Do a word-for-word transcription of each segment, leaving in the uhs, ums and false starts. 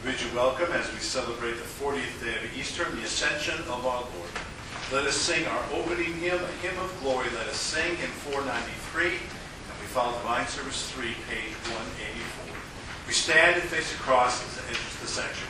We bid you welcome as we celebrate the fortieth day of Easter and the Ascension of our Lord. Let us sing our opening hymn, a hymn of glory. Let us sing in four ninety-three, and we follow Divine Service three, page one eighty-four. We stand and face the cross as it enters the sanctuary.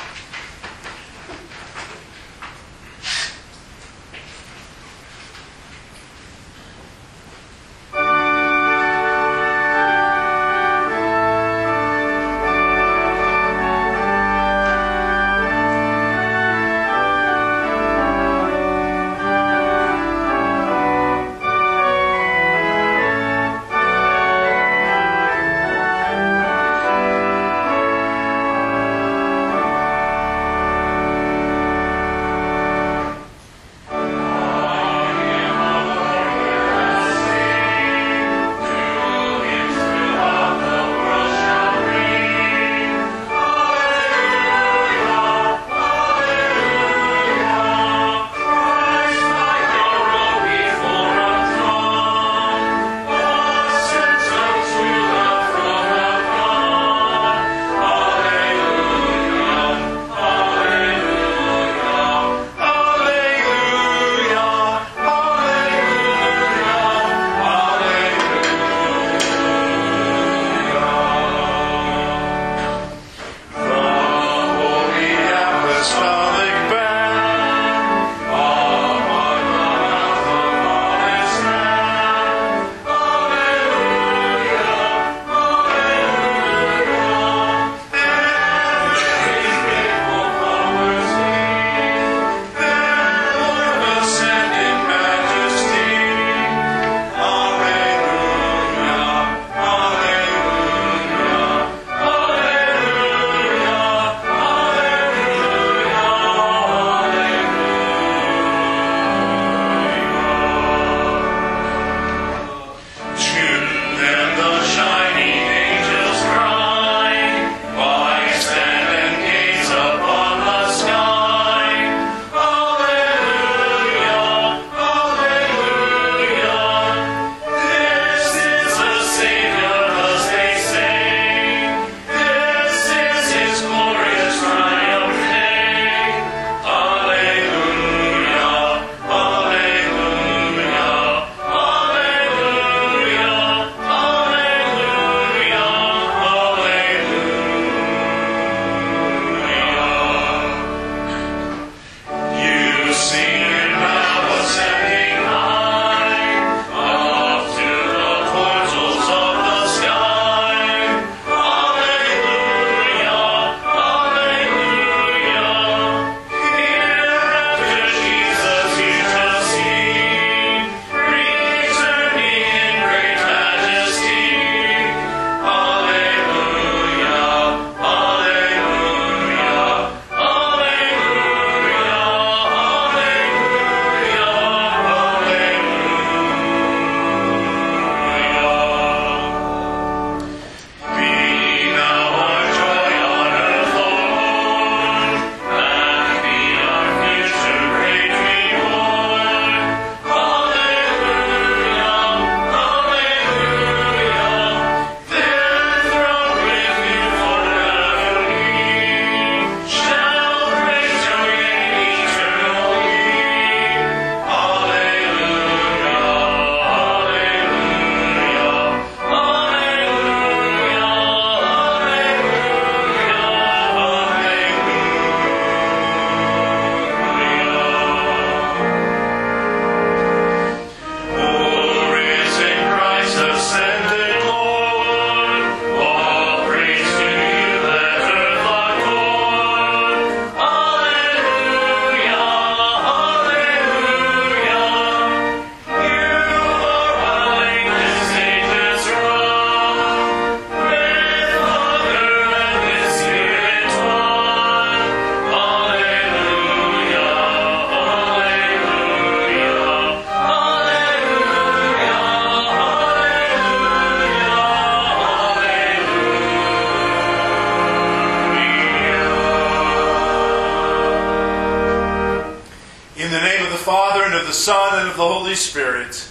the Son, and of the Holy Spirit.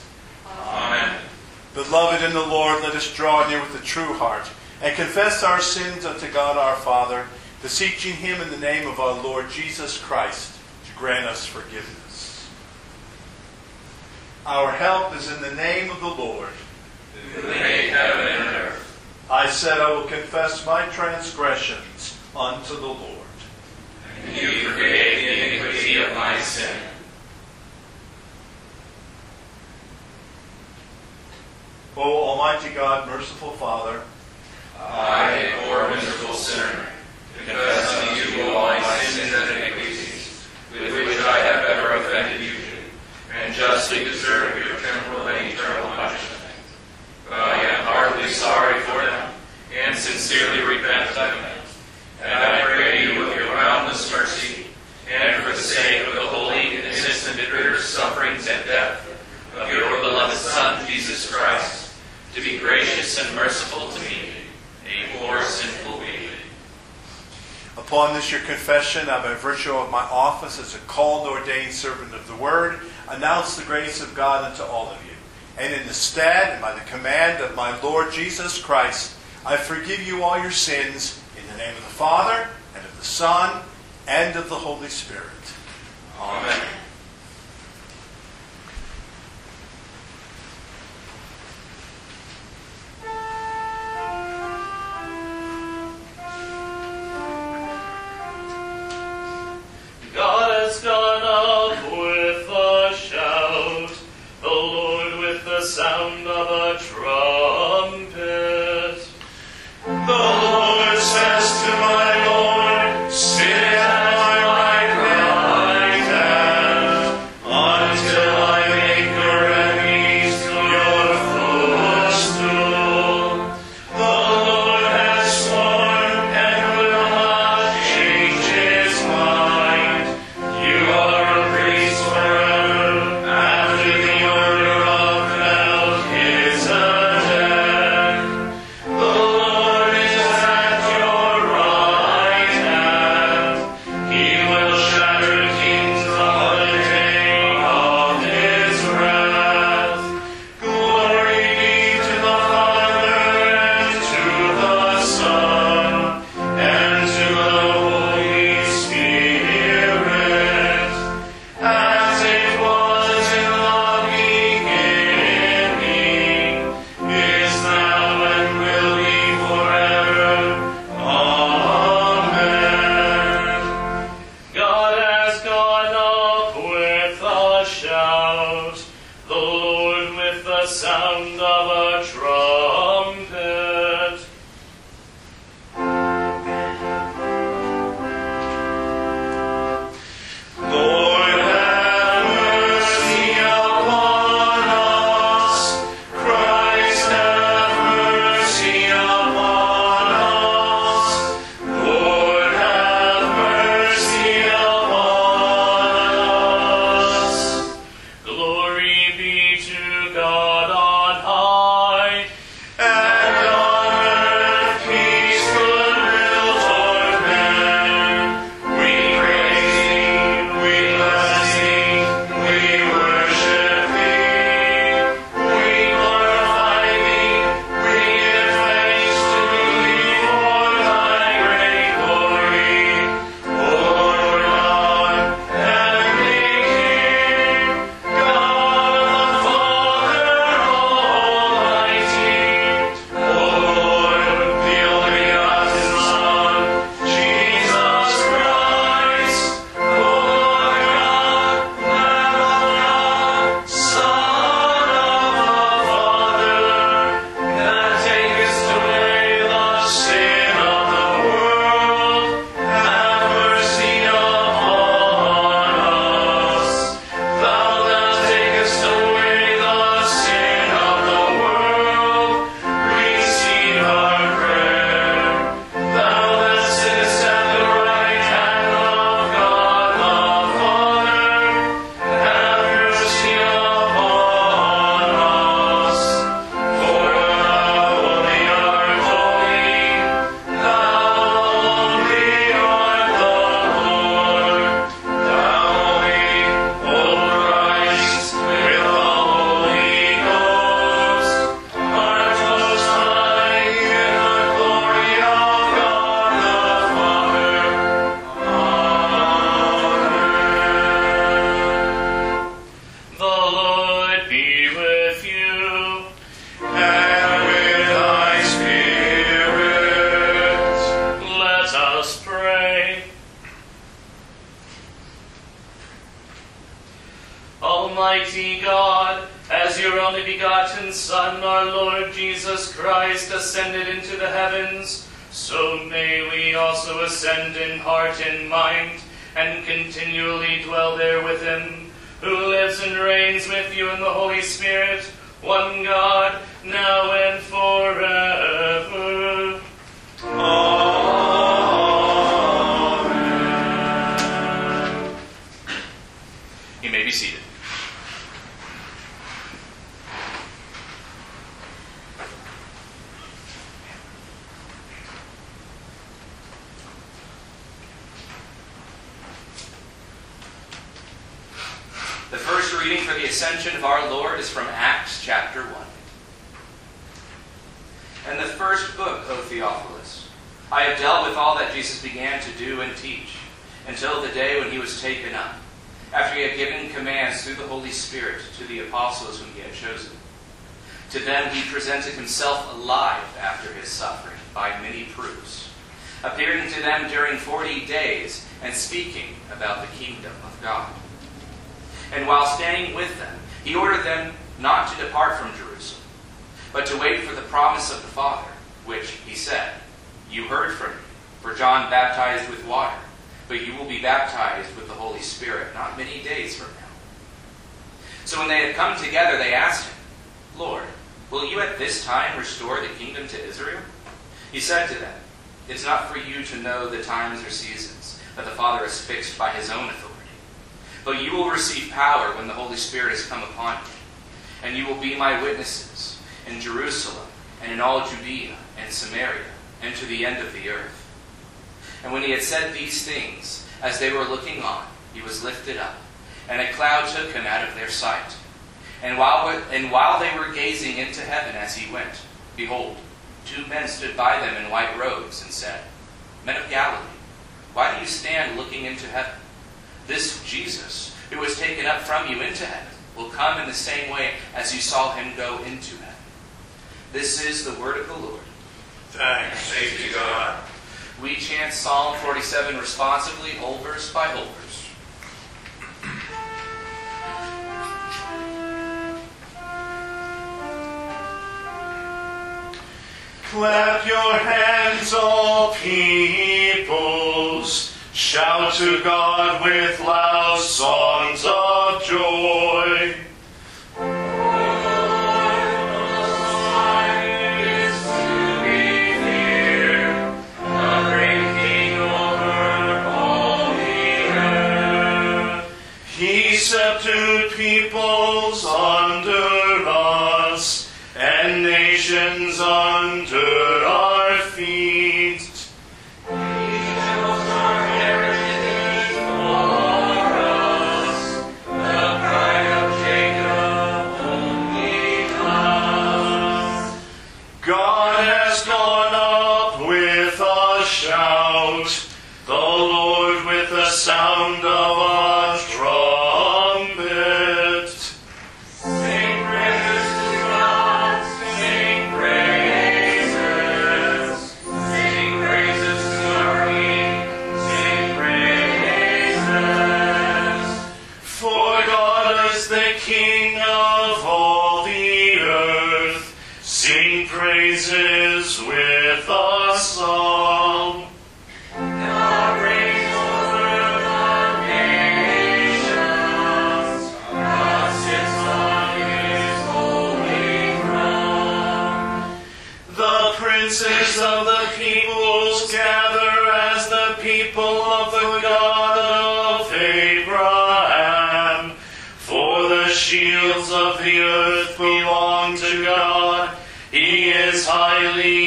Amen. Beloved in the Lord, let us draw near with a true heart and confess our sins unto God our Father beseeching him in the name of our Lord Jesus Christ to grant us forgiveness. Our help is in the name of the Lord, who made heaven and earth. I said, I will confess my transgressions unto the Lord. And you forgave the iniquity of my sin. O Almighty God, merciful Father, I, a poor miserable sinner, confess unto you all my sins and iniquities, with which I have ever offended you, and justly deserve your temporal and eternal punishment. But I am heartily sorry for them, and sincerely repent of them. And I pray you with your boundless mercy, and for the sake of the holy, innocent, bitter sufferings and death of your beloved Son, Jesus Christ, to be gracious and merciful to me, a poor sinful baby. upon this your confession, I, by virtue of my office as a called and ordained servant of the Word, announce the grace of God unto all of you. And in the stead and by the command of my Lord Jesus Christ, I forgive you all your sins in the name of the Father, and of the Son, and of the Holy Spirit. Amen. God has gone up with a shout, the Lord with the sound of a trumpet. The Lord says to my Lord, sit at my right hand, until I make your enemies your footstool. The Lord has sworn and will not change his mind. You are a priest forever, after the order of Melchizedek. Almighty God, as your only begotten Son, our Lord Jesus Christ, ascended into the heavens, so may we also ascend in heart and mind, and continually dwell there with him, who lives and reigns with you in the Holy Spirit, one God, now and forever. Amen. You may be seated. The first reading for the Ascension of our Lord is from Acts chapter one. In the first book, O Theophilus, I have dealt with all that Jesus began to do and teach, until the day when he was taken up, after he had given commands through the Holy Spirit to the apostles whom he had chosen. To them he presented himself alive after his suffering by many proofs, appearing to them during forty days and speaking about the kingdom of God. And while standing with them, he ordered them not to depart from Jerusalem, but to wait for the promise of the Father, which, he said, you heard from me, for John baptized with water, but you will be baptized with the Holy Spirit not many days from now. So when they had come together, they asked him, Lord, will you at this time restore the kingdom to Israel? He said to them, it's not for you to know the times or seasons that the Father has fixed by his own authority. But you will receive power when the Holy Spirit has come upon you, and you will be my witnesses in Jerusalem and in all Judea and Samaria and to the end of the earth. And when he had said these things, as they were looking on, he was lifted up, and a cloud took him out of their sight. And while, and while they were gazing into heaven as he went, behold, two men stood by them in white robes and said, Men of Galilee, why do you stand looking into heaven? This Jesus, who was taken up from you into heaven, will come in the same way as you saw him go into heaven. This is the word of the Lord. Thanks be to God. We chant Psalm forty-seven responsively, whole verse by whole verse. Clap your hands, all peoples. Shout to God with loud songs of joy. Subdued peoples under us, and nations under our feet. Angels are heritage for us, the pride of Jacob, only us. God has gone up with a shout, the Lord with the sound of a trumpet. Praises with a song. God reigns over the nations. God sits on his holy throne. The princes of the peoples gather as the people of the God of Abraham. For the shields of the earth belong to God. He is highly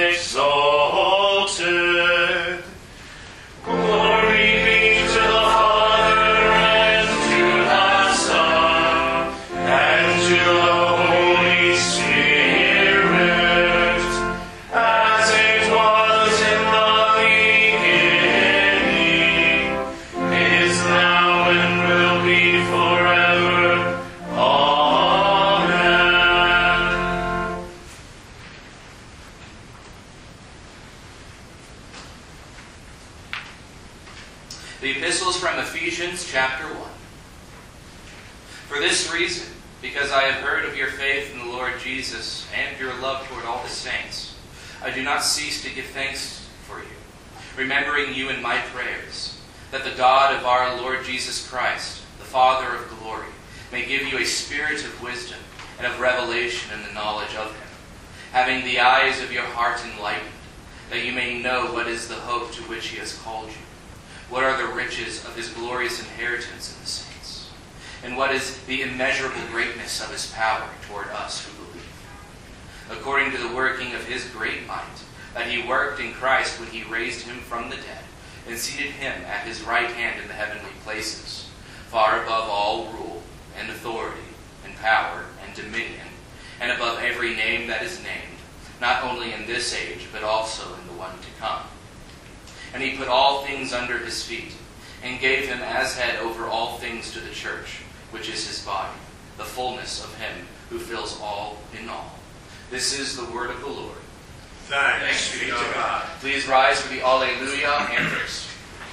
exalted. Glory be to the Father, and to the Son, and to the Holy Spirit, as it was in the beginning, is now, and will be forever. The epistles from Ephesians chapter one. For this reason, because I have heard of your faith in the Lord Jesus and your love toward all the saints, I do not cease to give thanks for you, remembering you in my prayers, that the God of our Lord Jesus Christ, the Father of glory, may give you a spirit of wisdom and of revelation in the knowledge of him, having the eyes of your heart enlightened, that you may know what is the hope to which he has called you, what are the riches of his glorious inheritance in the saints, and what is the immeasurable greatness of his power toward us who believe, according to the working of his great might, that he worked in Christ when he raised him from the dead, and seated him at his right hand in the heavenly places, far above all rule and authority and power and dominion, and above every name that is named, not only in this age, but also in the one to come. And he put all things under his feet, and gave him as head over all things to the church, which is his body, the fullness of him who fills all in all. This is the word of the Lord. Thanks be to God. Please rise for the Alleluia and verse.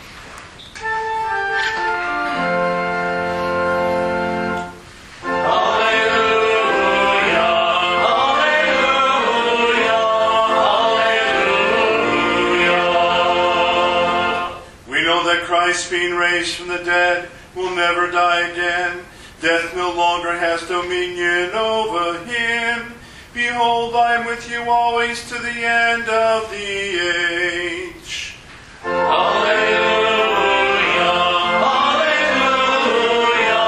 Christ, being raised from the dead, will never die again. Death no longer has dominion over him. Behold, I am with you always to the end of the age. Alleluia, alleluia,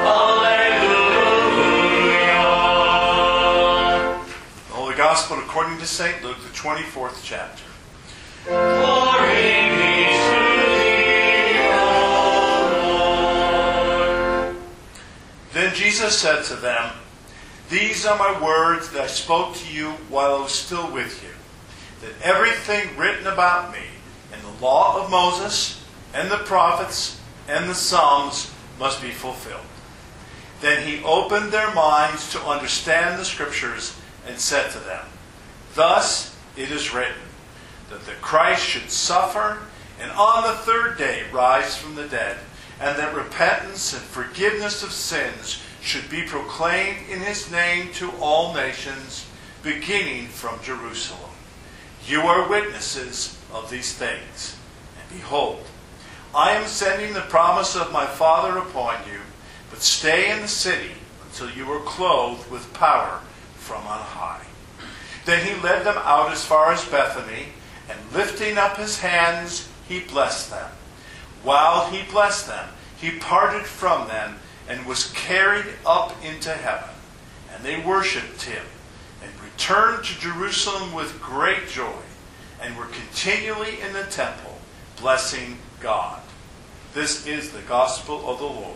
alleluia. The Holy Gospel according to Saint Luke, the twenty-fourth chapter. Glory be to Then Jesus said to them, These are my words that I spoke to you while I was still with you, that everything written about me in the law of Moses and the prophets and the Psalms must be fulfilled. Then he opened their minds to understand the Scriptures and said to them, Thus it is written, that the Christ should suffer and on the third day rise from the dead, and that repentance and forgiveness of sins should be proclaimed in his name to all nations, beginning from Jerusalem. You are witnesses of these things. And behold, I am sending the promise of my Father upon you, but stay in the city until you are clothed with power from on high. Then he led them out as far as Bethany, and lifting up his hands, he blessed them. While he blessed them, he parted from them and was carried up into heaven. And they worshipped him and returned to Jerusalem with great joy, and were continually in the temple, blessing God. This is the gospel of the Lord.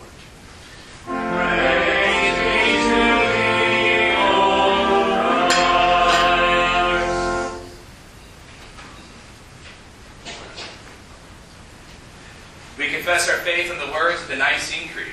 Praise be to thee, O Christ. We confess our faith in the words of the Nicene Creed.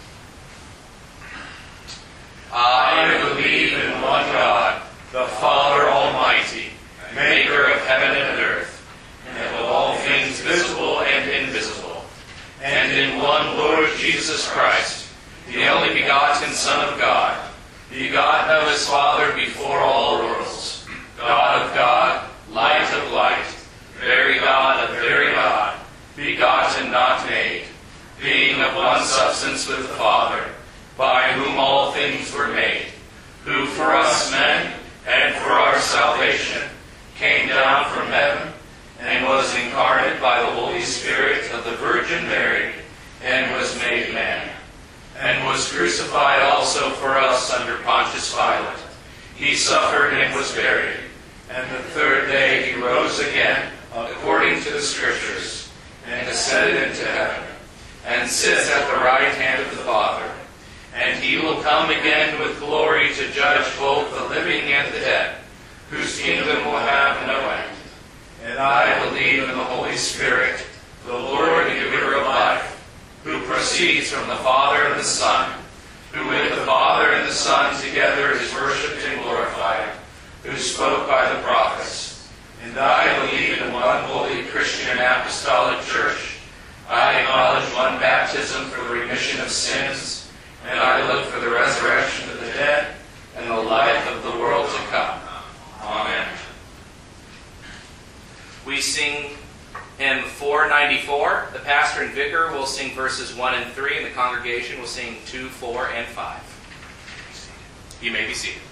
I believe in one God, the Father Almighty, maker of heaven and earth, and of all things visible and invisible, and in one Lord Jesus Christ, the only begotten Son of God, begotten of his Father before all worlds, God of God, light of light, very God of very God, begotten, not made, being of one substance with the Father, by whom all things were made, who for us men and for our salvation came down from heaven and was incarnate by the Holy Spirit of the Virgin Mary, and was made man, and was crucified also for us under Pontius Pilate. He suffered and was buried, and the third day he rose again, according to the Scriptures, and ascended into heaven, and sits at the right hand of the Father. And he will come again with glory to judge both the living and the dead, whose kingdom will have no end. And I believe in the Holy Spirit, the Lord and giver of life, who proceeds from the Father and the Son, who with the Father and the Son together is worshipped and glorified, who spoke by the prophets. And I believe in one holy Christian and apostolic church. I acknowledge one baptism for the remission of sins, And I look for the resurrection of the dead and the life of the world to come. Amen. We sing hymn four ninety-four. The pastor and vicar will sing verses one and three, and the congregation will sing two, four, and five. You may be seated.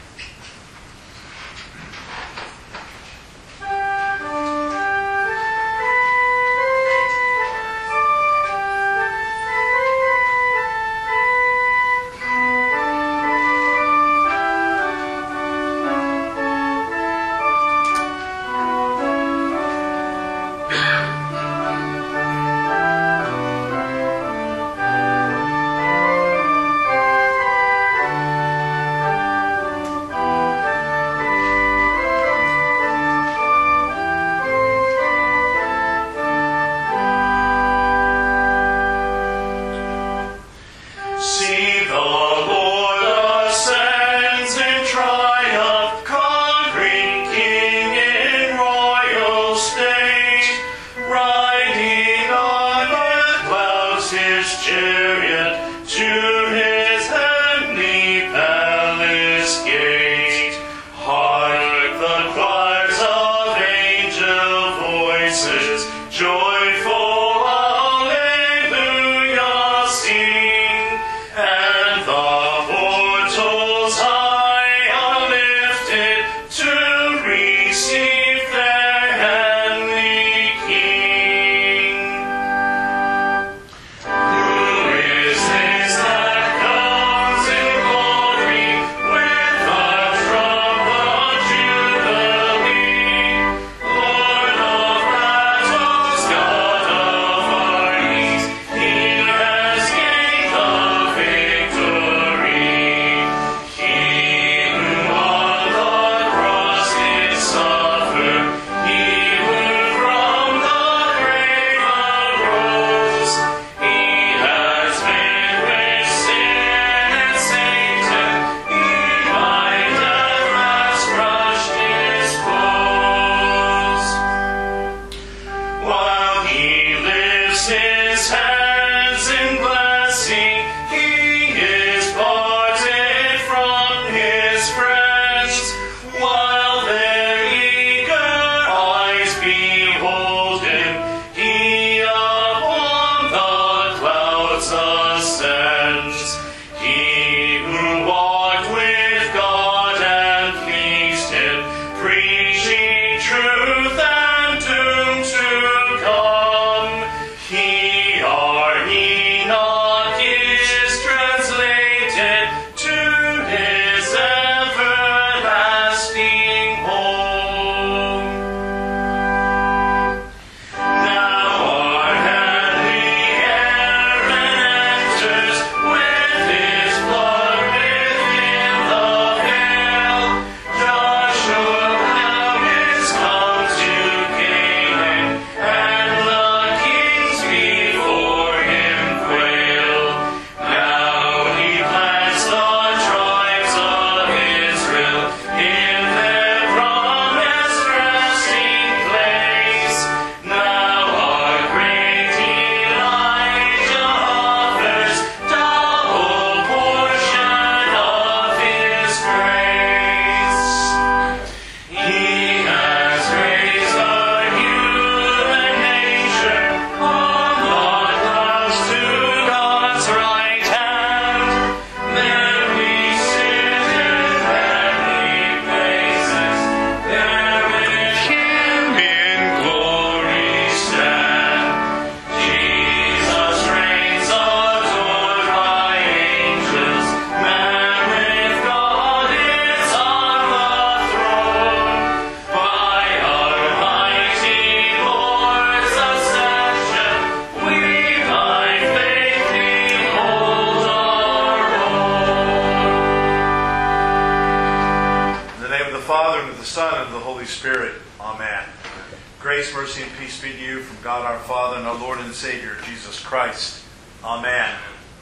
Spirit. Amen. Grace, mercy, and peace be to you from God our Father and our Lord and Savior, Jesus Christ. Amen.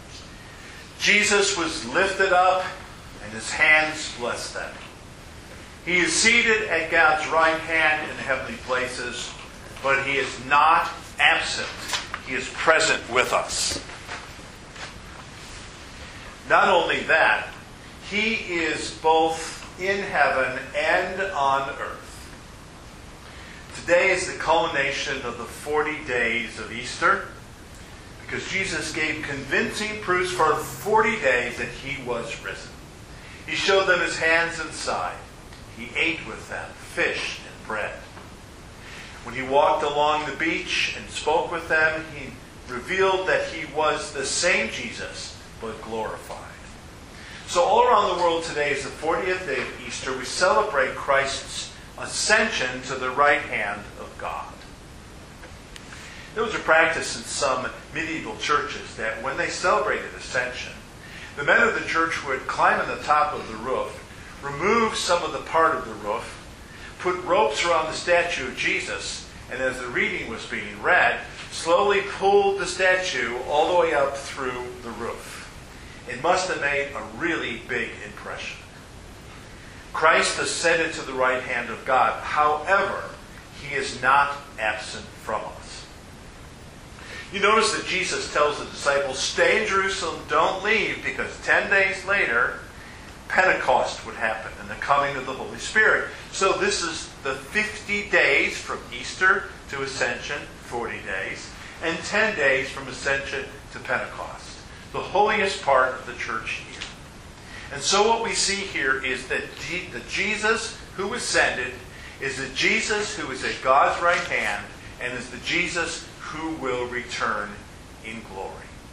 Jesus was lifted up, and his hands blessed them. He is seated at God's right hand in the heavenly places, but he is not absent. He is present with us. Not only that, he is both in heaven and on earth. Today is the culmination of the forty days of Easter, because Jesus gave convincing proofs for forty days that he was risen. He showed them his hands and side. He ate with them fish and bread. When he walked along the beach and spoke with them, he revealed that he was the same Jesus, but glorified. So all around the world today is the fortieth day of Easter. We celebrate Christ's ascension to the right hand of God. There was a practice in some medieval churches that when they celebrated ascension, the men of the church would climb on the top of the roof, remove some of the part of the roof, put ropes around the statue of Jesus, and as the reading was being read, slowly pulled the statue all the way up through the roof. It must have made a really big impression. Christ ascended to the right hand of God. However, he is not absent from us. You notice that Jesus tells the disciples, stay in Jerusalem, don't leave, because ten days later, Pentecost would happen and the coming of the Holy Spirit. So this is the fifty days from Easter to Ascension, forty days, and ten days from Ascension to Pentecost, the holiest part of the church year. And so what we see here is that the Jesus who ascended is the Jesus who is at God's right hand and is the Jesus who will return in glory.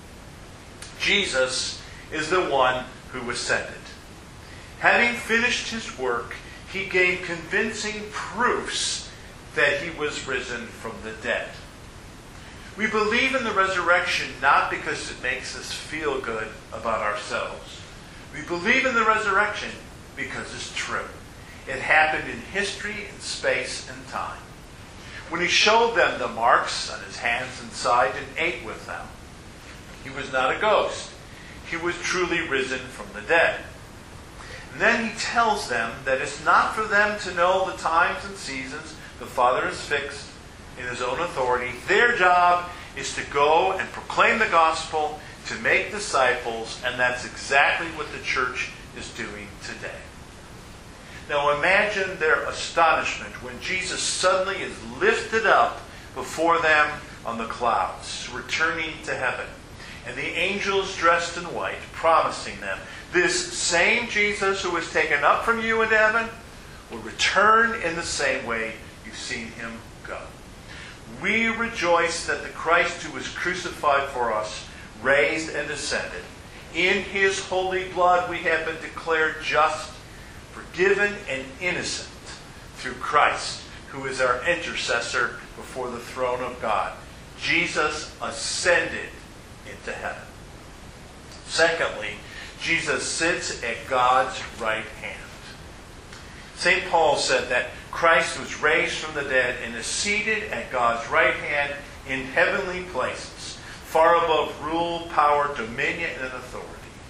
Jesus is the one who ascended. Having finished his work, he gave convincing proofs that he was risen from the dead. We believe in the resurrection not because it makes us feel good about ourselves. We believe in the resurrection because it's true. It happened in history, in space, and time. When he showed them the marks on his hands and side and ate with them, he was not a ghost. He was truly risen from the dead. And then he tells them that it's not for them to know the times and seasons the Father has fixed in his own authority. Their job is to go and proclaim the gospel, to make disciples, and that's exactly what the church is doing today. Now imagine their astonishment when Jesus suddenly is lifted up before them on the clouds, returning to heaven. And the angels dressed in white, promising them, this same Jesus who was taken up from you into heaven will return in the same way you've seen him go. We rejoice that the Christ who was crucified for us, raised and ascended. In his holy blood we have been declared just, forgiven, and innocent through Christ, who is our intercessor before the throne of God. Jesus ascended into heaven. Secondly, Jesus sits at God's right hand. Saint Paul said that Christ was raised from the dead and is seated at God's right hand in heavenly places, far above rule, power, dominion, and authority.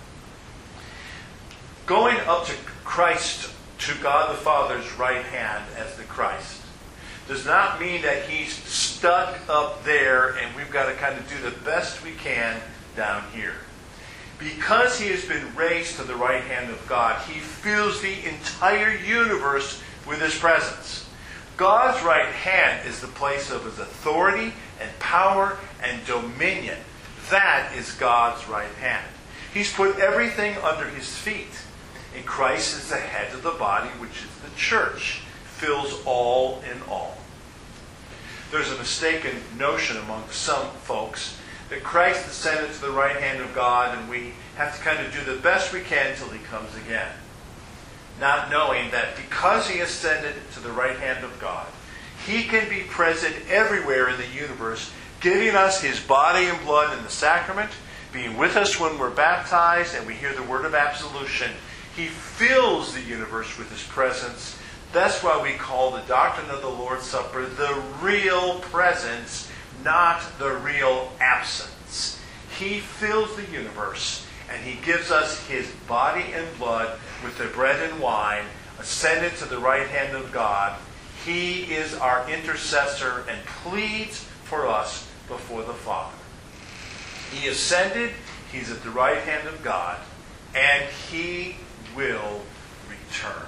Going up to Christ, to God the Father's right hand as the Christ, does not mean that he's stuck up there and we've got to kind of do the best we can down here. Because he has been raised to the right hand of God, he fills the entire universe with his presence. God's right hand is the place of his authority and power and dominion. That is God's right hand. He's put everything under his feet. And Christ is the head of the body, which is the church, fills all in all. There's a mistaken notion among some folks that Christ ascended to the right hand of God and we have to kind of do the best we can until he comes again. Not knowing that because he ascended to the right hand of God, he can be present everywhere in the universe, giving us his body and blood in the sacrament, being with us when we're baptized and we hear the word of absolution. He fills the universe with his presence. That's why we call the doctrine of the Lord's Supper the real presence, not the real absence. He fills the universe, and he gives us his body and blood with the bread and wine, ascended to the right hand of God. He is our intercessor and pleads for us before the Father. He ascended, he's at the right hand of God, and he will return.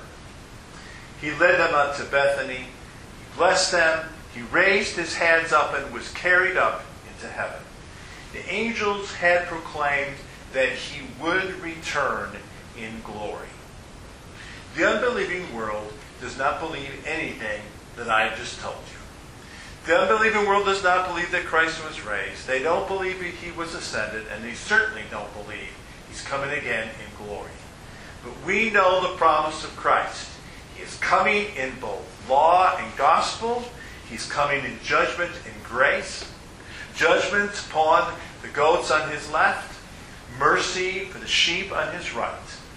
He led them up to Bethany. He blessed them. He raised his hands up and was carried up into heaven. The angels had proclaimed that he would return in glory. The unbelieving world does not believe anything that I just told you. The unbelieving world does not believe that Christ was raised. They don't believe he was ascended, and they certainly don't believe he's coming again in glory. But we know the promise of Christ. He is coming in both law and gospel. He's coming in judgment and grace. Judgment upon the goats on his left. Mercy for the sheep on his right.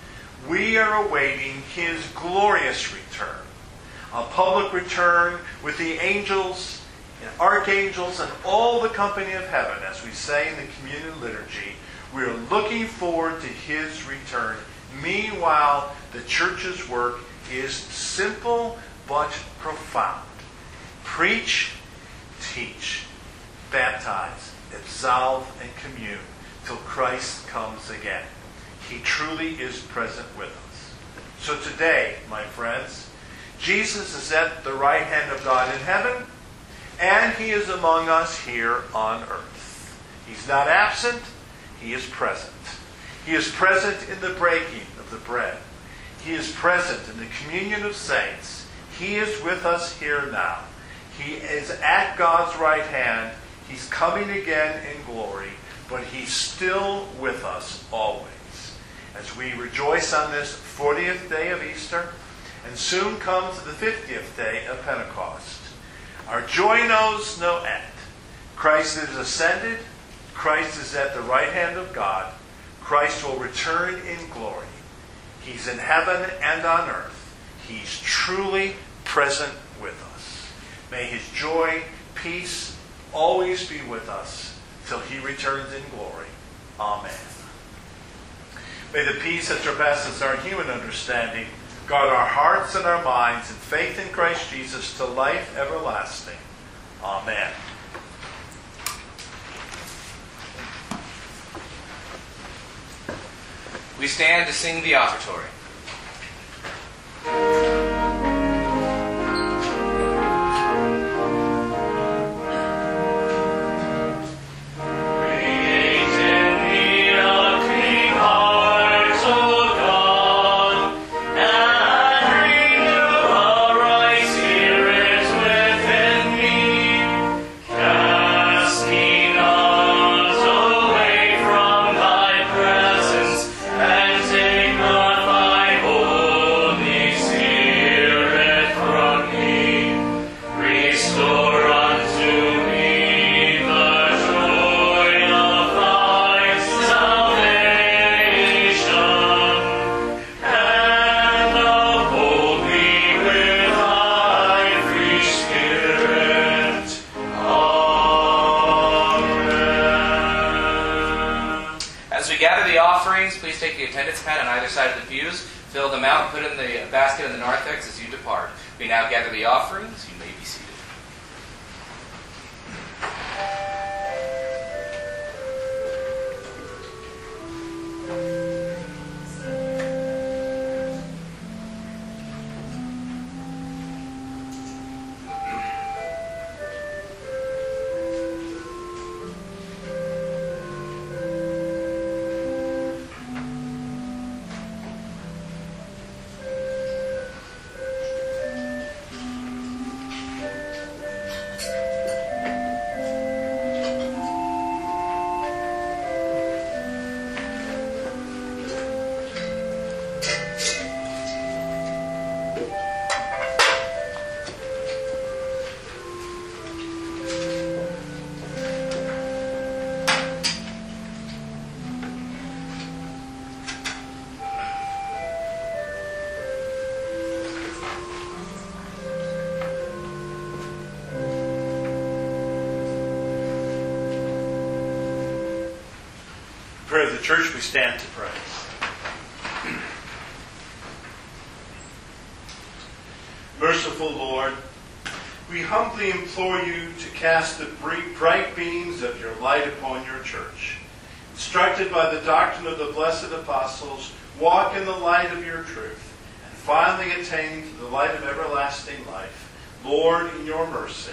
We are awaiting his glorious return. A public return with the angels and archangels and all the company of heaven, as we say in the communion liturgy. We are looking forward to his return. Meanwhile, the church's work is simple but profound. Preach, teach, baptize, absolve, and commune till Christ comes again. He truly is present with us. So today, my friends, Jesus is at the right hand of God in heaven, and he is among us here on earth. He's not absent, he is present. He is present in the breaking of the bread. He is present in the communion of saints. He is with us here now. He is at God's right hand. He's coming again in glory, but he's still with us always. As we rejoice on this fortieth day of Easter, and soon come to the fiftieth day of Pentecost, our joy knows no end. Christ is ascended. Christ is at the right hand of God. Christ will return in glory. He's in heaven and on earth. He's truly present with us. May his joy, peace, always be with us till he returns in glory. Amen. May the peace that surpasses our human understanding guard our hearts and our minds in faith in Christ Jesus to life everlasting. Amen. We stand to sing the offertory. Please take the attendance pad on either side of the pews, fill them out, put in the basket in the narthex as you depart. We now gather the offerings. You may be seated. Prayer of the church, we stand to pray. Merciful Lord, we humbly implore you to cast the bright beams of your light upon your church. Instructed by the doctrine of the blessed apostles, walk in the light of your truth, and finally attain to the light of everlasting life. Lord, in your mercy.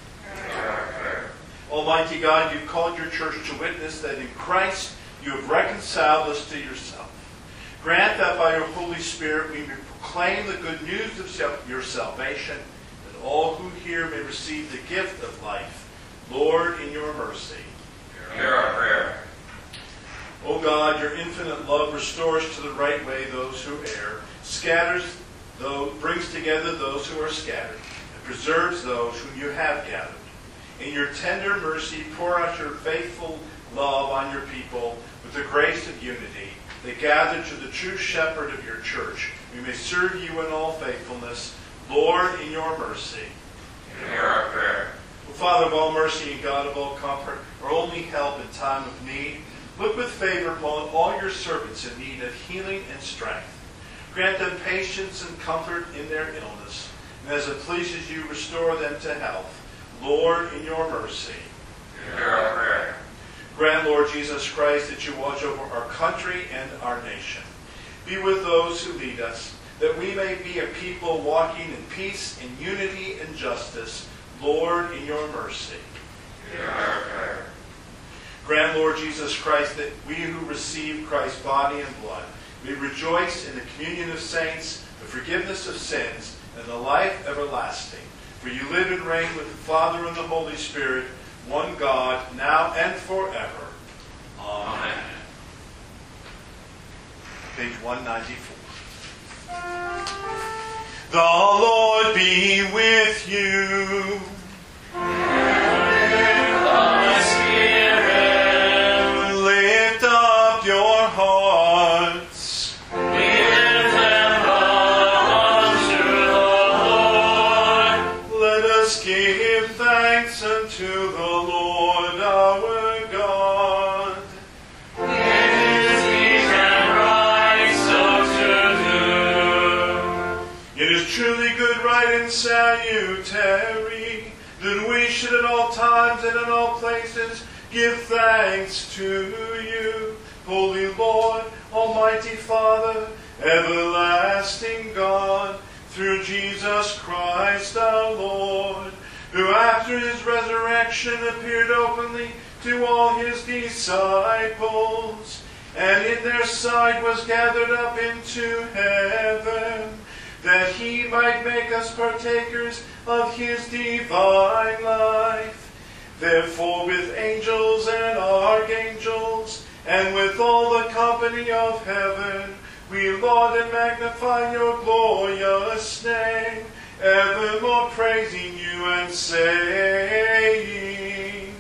Almighty God, you've called your church to witness that in Christ you have reconciled us to yourself. Grant that by your Holy Spirit we may proclaim the good news of your salvation, that all who hear may receive the gift of life. Lord, in your mercy. Hear our prayer. O God, your infinite love restores to the right way those who err, scatters those, brings together those who are scattered, and preserves those whom you have gathered. In your tender mercy, pour out your faithful love on your people with the grace of unity. They gather to the true shepherd of your church. We may serve you in all faithfulness. Lord, in your mercy. Hear our prayer. O Father of all mercy and God of all comfort, our only help in time of need, look with favor upon all your servants in need of healing and strength. Grant them patience and comfort in their illness, and as it pleases you, restore them to health. Lord, in your mercy. Hear our prayer. Grant, Lord Jesus Christ, that you watch over our country and our nation. Be with those who lead us, that we may be a people walking in peace, in unity, and justice. Lord, in your mercy. Hear our prayer. Grant, Lord Jesus Christ, that we who receive Christ's body and blood may rejoice in the communion of saints, the forgiveness of sins, and the life everlasting. For you live and reign with the Father and the Holy Spirit, one God, now and forever. Amen. Amen. Page one ninety-four. The Lord be with you. And thy spirit. Lift up your hearts. We lift them up unto the Lord. Let us give thanks unto the Lord our God. It is meet and right so to do. It is truly good, right, and salutary that we should at all times and in all places give thanks to you, Holy Lord, Almighty Father, everlasting God, through Jesus Christ our Lord, who after his resurrection appeared openly to all his disciples, and in their sight was gathered up into heaven, that he might make us partakers of his divine life. Therefore with angels and archangels, and with all the company of heaven, we laud and magnify your glorious name, evermore praising you and saying,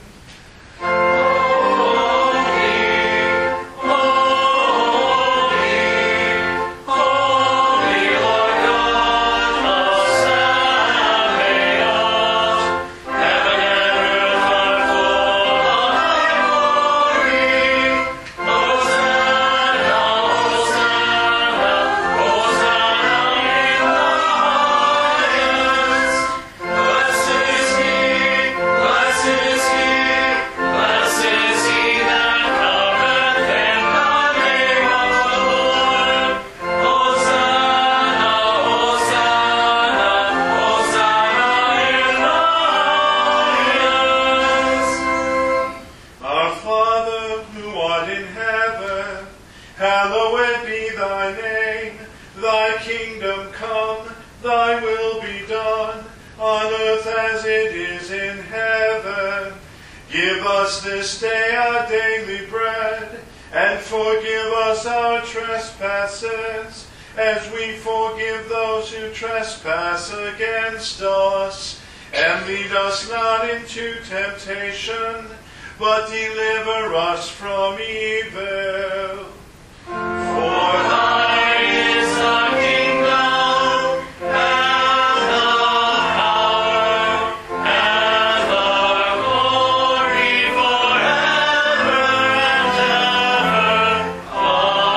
hallowed be thy name. Thy kingdom come, thy will be done, on earth as it is in heaven. Give us this day our daily bread, and forgive us our trespasses, as we forgive those who trespass against us. And lead us not into temptation, but deliver us from evil. For thine is the kingdom, and the power, and the glory forever and ever.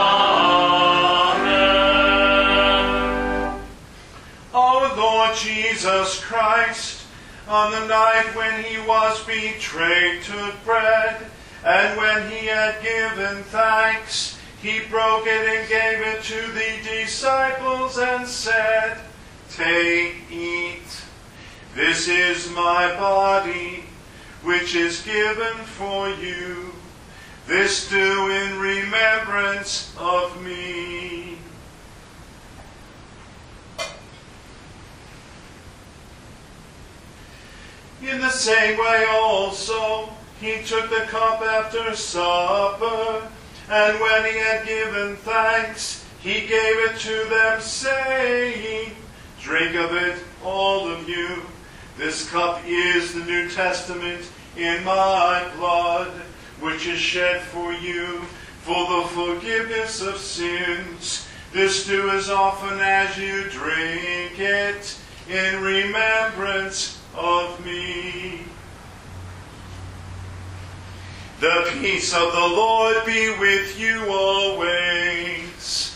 Amen. O Lord Jesus Christ, on the night when he was betrayed, took bread, and when he had given thanks, He broke it and gave it to the disciples and said, "Take, eat. This is my body, which is given for you. This do in remembrance of me." In the same way also, he took the cup after supper, and when he had given thanks, he gave it to them, saying, "Drink of it, all of you. This cup is the New Testament in my blood, which is shed for you for the forgiveness of sins. This do as often as you drink it in remembrance of me." The peace of the Lord be with you always.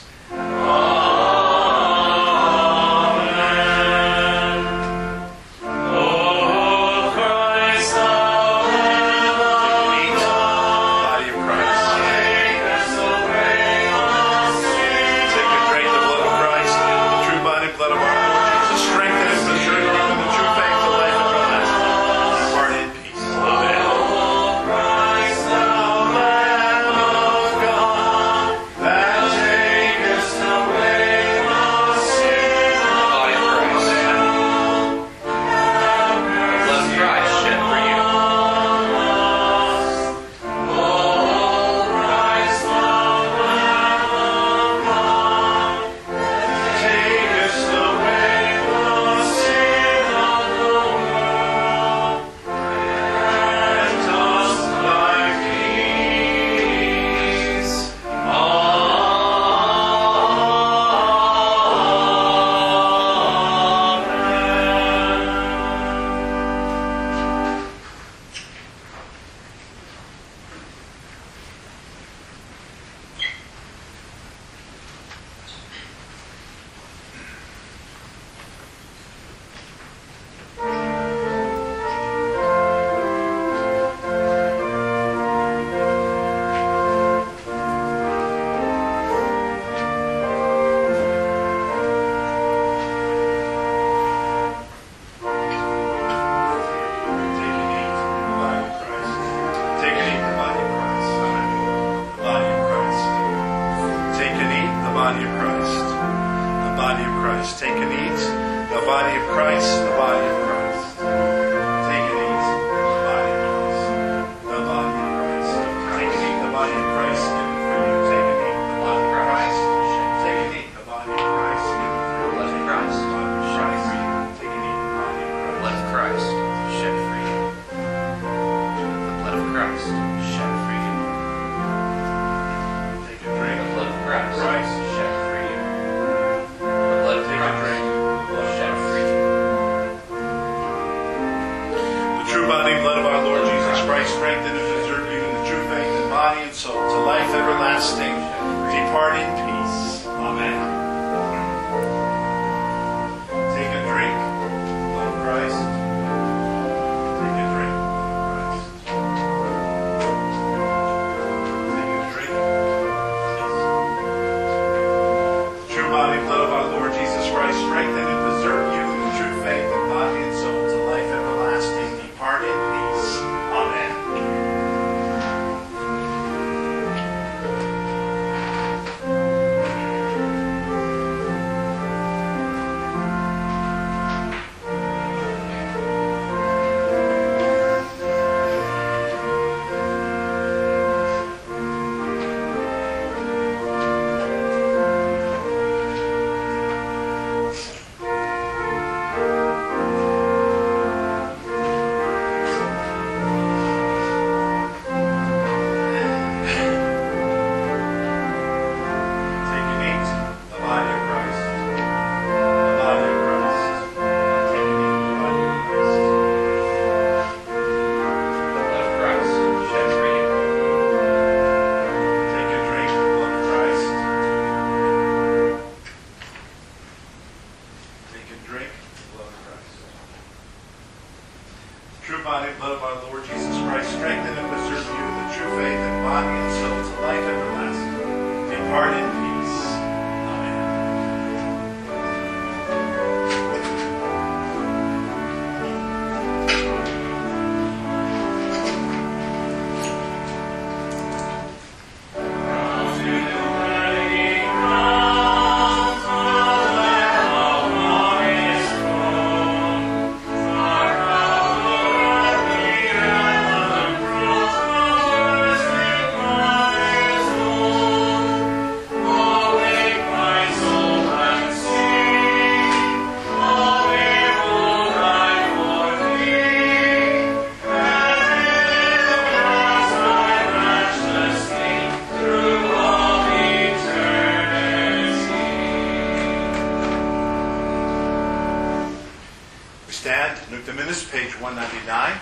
Strengthen and preserve you in the true faith and body and soul to life everlasting. one ninety-nine.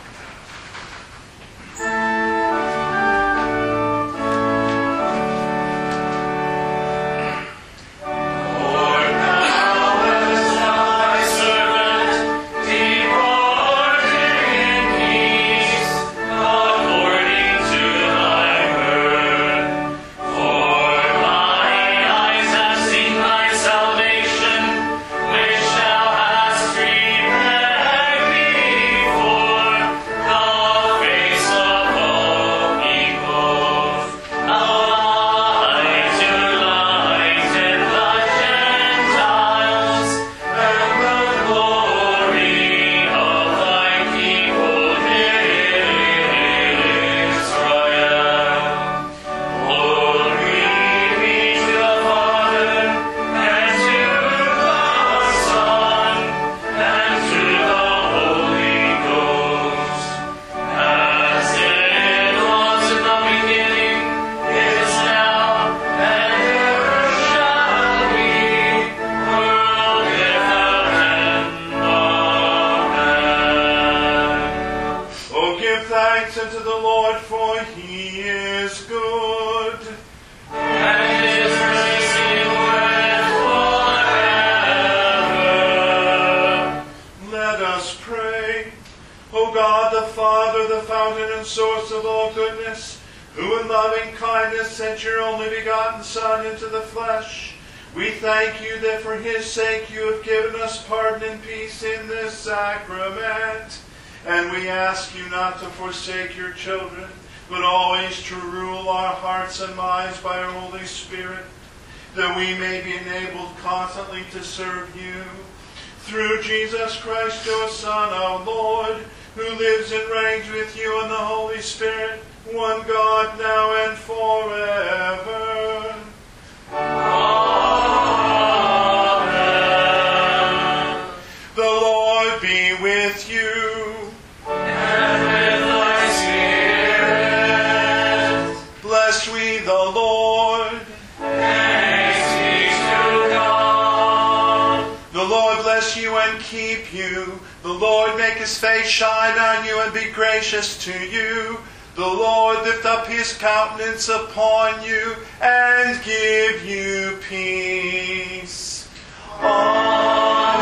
Forsake your children, but always to rule our hearts and minds by your Holy Spirit, that we may be enabled constantly to serve you. Through Jesus Christ, your Son, our Lord, who lives and reigns with you in the Holy Spirit, one God, now and forever. Amen. The Lord be with you. You and keep you. The Lord make his face shine on you and be gracious to you. The Lord lift up his countenance upon you and give you peace. Amen.